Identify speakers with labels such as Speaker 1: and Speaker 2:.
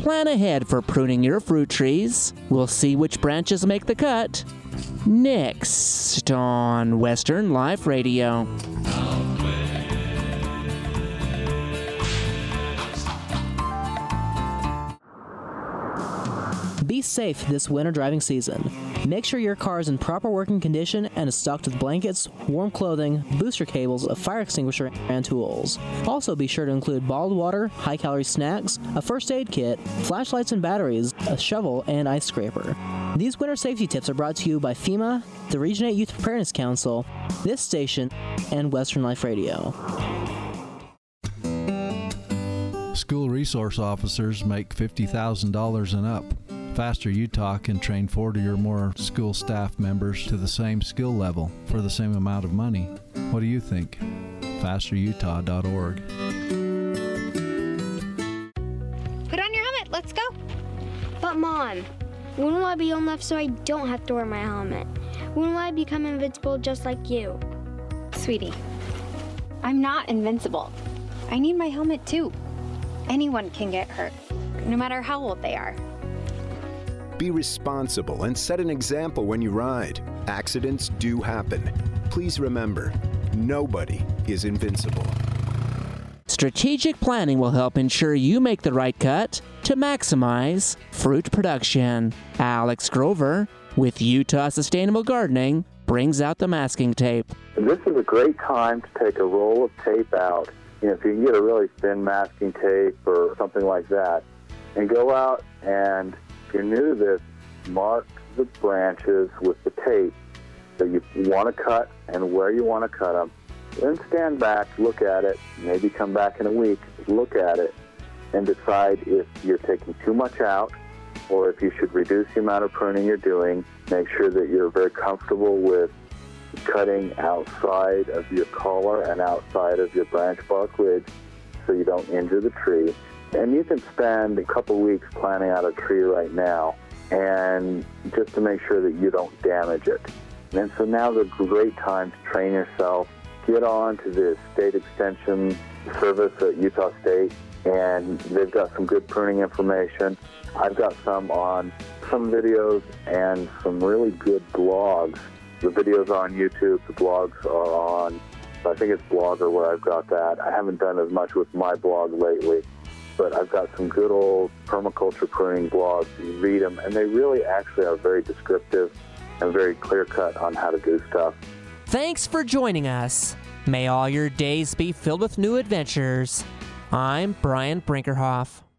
Speaker 1: Plan ahead for pruning your fruit trees. We'll see which branches make the cut. Next on Western Life Radio.
Speaker 2: Be safe this winter driving season. Make sure your car is in proper working condition and is stocked with blankets, warm clothing, booster cables, a fire extinguisher, and tools. Also be sure to include bottled water, high-calorie snacks, a first aid kit, flashlights and batteries, a shovel, and ice scraper. These winter safety tips are brought to you by FEMA, the Region 8 Youth Preparedness Council, this station, and Western Life Radio.
Speaker 3: School resource officers make $50,000 and up. Faster Utah can train 40 or more school staff members to the same skill level for the same amount of money. What do you think? FasterUtah.org.
Speaker 4: Put on your helmet, let's go.
Speaker 5: But Mom, when will I be old enough so I don't have to wear my helmet? When will I become invincible just like you?
Speaker 4: Sweetie, I'm not invincible. I need my helmet too. Anyone can get hurt, no matter how old they are.
Speaker 6: Be responsible and set an example when you ride. Accidents do happen. Please remember, nobody is invincible.
Speaker 1: Strategic planning will help ensure you make the right cut to maximize fruit production. Alex Grover with Utah Sustainable Gardening brings out the masking tape.
Speaker 7: This is a great time to take a roll of tape out. If you can get a really thin masking tape or something like that, and go out and, if you're new to this, mark the branches with the tape that you want to cut and where you want to cut them. Then stand back, look at it, maybe come back in a week, look at it, and decide if you're taking too much out or if you should reduce the amount of pruning you're doing. Make sure that you're very comfortable with cutting outside of your collar and outside of your branch bark ridge so you don't injure the tree. And you can spend a couple weeks planting out a tree right now and just to make sure that you don't damage it. And so now's a great time to train yourself. Get on to the state extension service at Utah State, and they've got some good pruning information. I've got some videos and some really good blogs. The videos are on YouTube, the blogs are on, I think it's Blogger where I've got that. I haven't done as much with my blog lately, but I've got some good old permaculture pruning blogs. You read them, and they really actually are very descriptive and very clear-cut on how to do stuff.
Speaker 1: Thanks for joining us. May all your days be filled with new adventures. I'm Brian Brinkerhoff.